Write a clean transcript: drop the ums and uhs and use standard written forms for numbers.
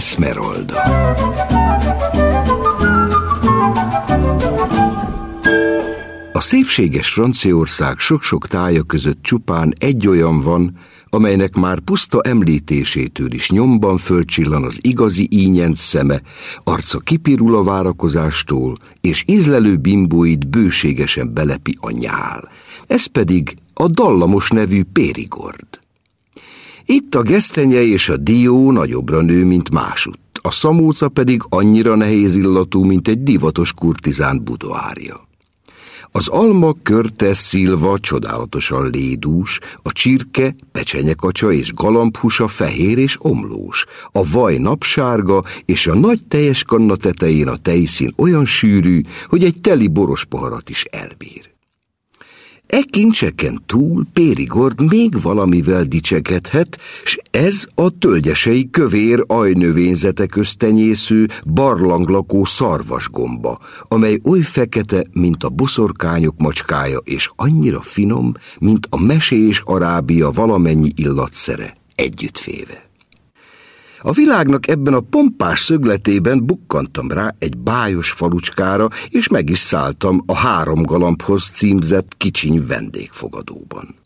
Esmeralda. A szépséges Franciaország sok-sok tája között csupán egy olyan van, amelynek már puszta említésétől is nyomban fölcsillan az igazi ínyenc szeme, arca kipirul a várakozástól, és ízlelő bimbóit bőségesen belepi a nyál. Ez pedig a dallamos nevű Périgord. Itt a gesztenye és a dió nagyobbra nő, mint másutt, a szamóca pedig annyira nehéz illatú, mint egy divatos kurtizán budoárja. Az alma körte szilva csodálatosan lédús, a csirke, pecsenyekacsa és galambhúsa fehér és omlós, a vaj napsárga, és a nagy teljes kanna tetején a tejszín olyan sűrű, hogy egy teli boros poharat is elbír. E kincseken túl Périgord még valamivel dicsekedhet, s ez a tölgyesei kövér ajnövényzete közt tenyésző, barlanglakó szarvasgomba, amely oly fekete, mint a boszorkányok macskája, és annyira finom, mint a mesés Arábia valamennyi illatszere együttvéve. A világnak ebben a pompás szögletében bukkantam rá egy bájos falucskára, és meg is szálltam a 3 galambhoz címzett kicsiny vendégfogadóban.